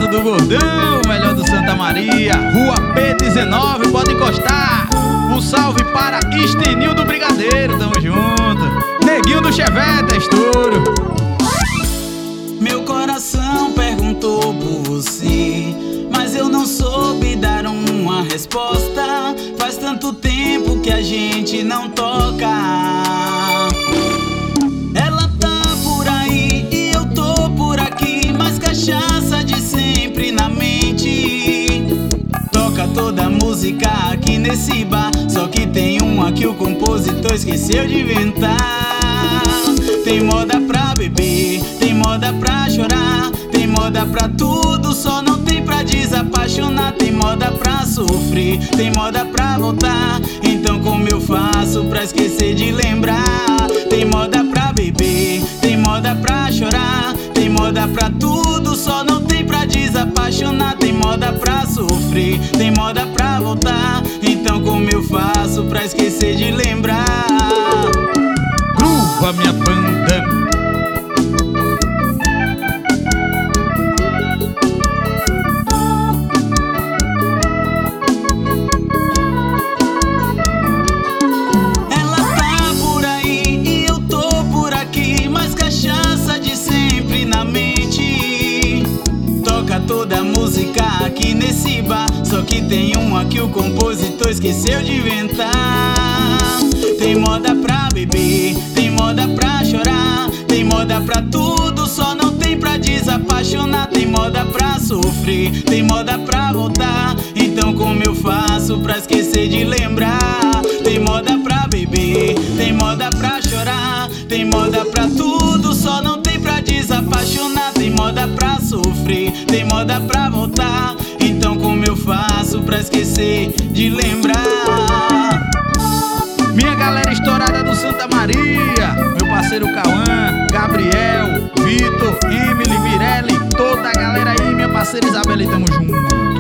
Mercado do Gordão, melhor do Santa Maria, Rua P19, pode encostar. Um salve para Estinil do Brigadeiro, tamo junto. Neguinho do Chevette, é estouro. Meu coração perguntou por você, mas eu não soube dar uma resposta. Faz tanto tempo que a gente não toca. Ela tá por aí e eu tô por aqui, mas cachaça de sempre na mente. Toca toda a música aqui nesse bar, só que tem uma que o compositor esqueceu de inventar. Tem moda pra beber, tem moda pra chorar, tem moda pra tudo, só não tem pra desapaixonar. Tem moda pra sofrer, tem moda pra voltar, então como eu faço pra esquecer de lembrar? Tem moda pra beber, tem moda pra chorar, tem moda pra tudo, só não tem pra desapaixonar. Tem moda pra sofrer, tem moda pra voltar, então como eu faço pra esquecer de lembrar? Gruva, minha banda. Ela tá por aí e eu tô por aqui, mas cachaça de sempre na mente. Toca toda a música aqui nesse bar, só que tem uma que o compositor esqueceu de inventar. Tem moda pra beber, tem moda pra chorar, tem moda pra tudo, só não tem pra desapaixonar. Tem moda pra sofrer, tem moda pra voltar, então como eu faço pra esquecer de lembrar? Tem moda pra beber, tem moda pra chorar, tem moda pra tudo, só não tem pra desapaixonar. Tem moda pra sofrer, tem moda pra voltar, então como eu faço pra esquecer de lembrar? Minha galera estourada do Santa Maria, meu parceiro Cauã, Gabriel, Vitor, Emily, Mirelle, toda a galera aí, minha parceira Isabela, e tamo junto.